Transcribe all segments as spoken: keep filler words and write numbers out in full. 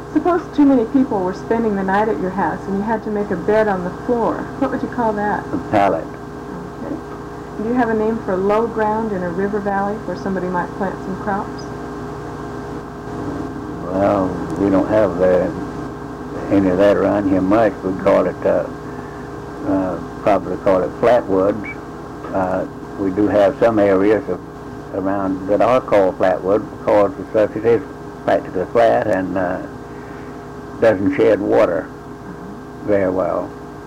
Suppose too many people were spending the night at your house and you had to make a bed on the floor. What would you call that? A pallet. Okay. Do you have a name for low ground in a river valley where somebody might plant some crops? Well, we don't have uh, any of that around here much. We call it, uh, uh, probably call it flatwoods. Uh, we do have some areas of, around that are called flatwood because the surface is practically flat and uh, doesn't shed water very well.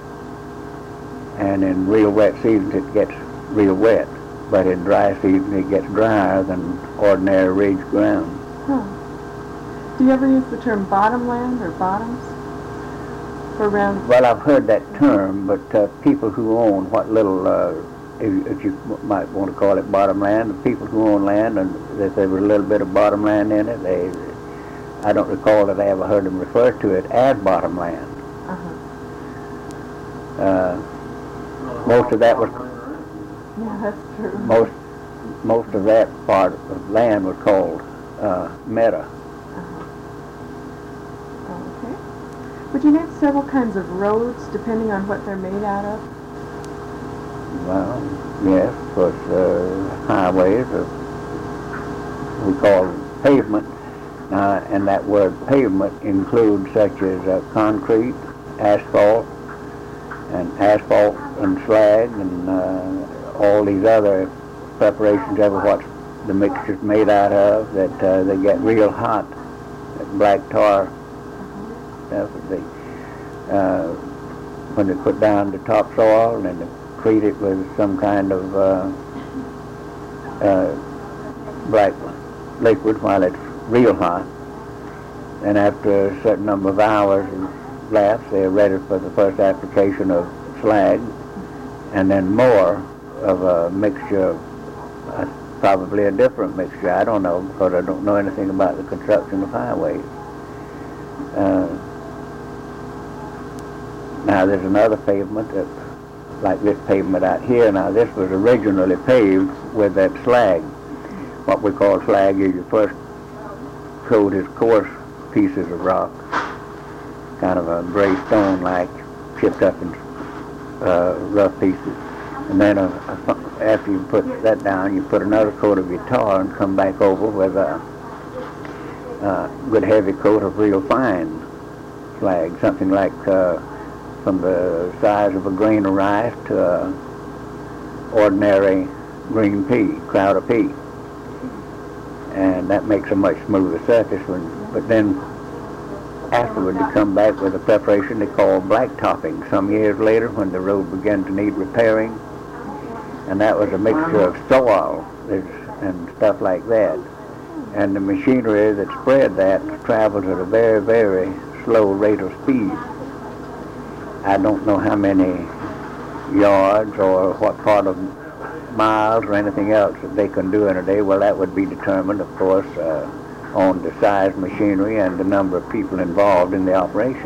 And in real wet seasons it gets real wet, but in dry season it gets drier than ordinary ridge ground. Huh. Do you ever use the term bottomland or bottoms for around? Well, I've heard that term, but uh, people who own what little, uh, if, if you might want to call it bottomland, the people who own land and that there was a little bit of bottomland in it, they, I don't recall that I ever heard them refer to it as bottomland. Uh-huh. Uh, most of that was Yeah, that's true. most most of that part of land was called uh, meadow. Okay. Would you name several kinds of roads depending on what they're made out of? Well, yes, of course, uh, highways uh, we call pavement, uh, and that word pavement includes such as uh, concrete, asphalt, and asphalt and slag, and uh, all these other preparations of what the mixture's made out of that uh, they get real hot, that black tar stuff. They, uh, when they put down the topsoil and they treat it with some kind of uh, uh, black liquid while it's real hot, and after a certain number of hours lapse, they're ready for the first application of slag, and then more of a mixture of uh, probably a different mixture. I don't know, because I don't know anything about the construction of highways. Uh, now there's another pavement that, like this pavement out here. Now this was originally paved with that slag. What we call slag is you first coat as coarse pieces of rock, kind of a gray stone like, chipped up in uh, rough pieces. And then uh, after you put that down, you put another coat of your tar and come back over with a, a good heavy coat of real fine slag, something like uh, from the size of a grain of rice to a ordinary green pea, crowd of pea. And that makes a much smoother surface. When, but then afterward you come back with a preparation they call blacktopping some years later when the road began to need repairing. And that was a mixture of soil and stuff like that. And the machinery that spread that travels at a very, very slow rate of speed. I don't know how many yards or what part of miles or anything else that they can do in a day. Well, that would be determined, of course, uh, on the size machinery and the number of people involved in the operation.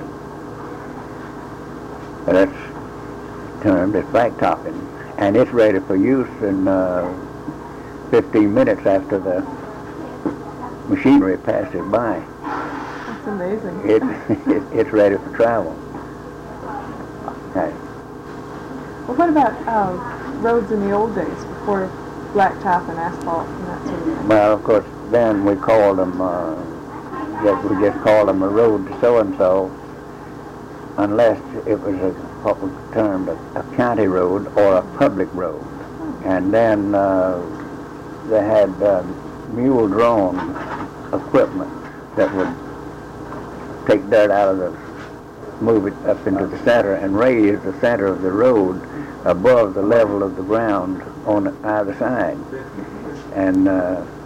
But that's termed as blacktopping. And it's ready for use in uh, fifteen minutes after the machinery passes by. That's amazing. It, it, it's ready for travel. Okay. Well, what about uh, roads in the old days before blacktop and asphalt and that sort of thing? Well, of course, then we called them, uh, just, we just called them a road to so-and-so, unless it was a, what we termed a, a county road or a public road. And then uh, they had uh, mule-drawn equipment that would take dirt out of the, move it up into the center and raise the center of the road above the level of the ground on either side. And uh,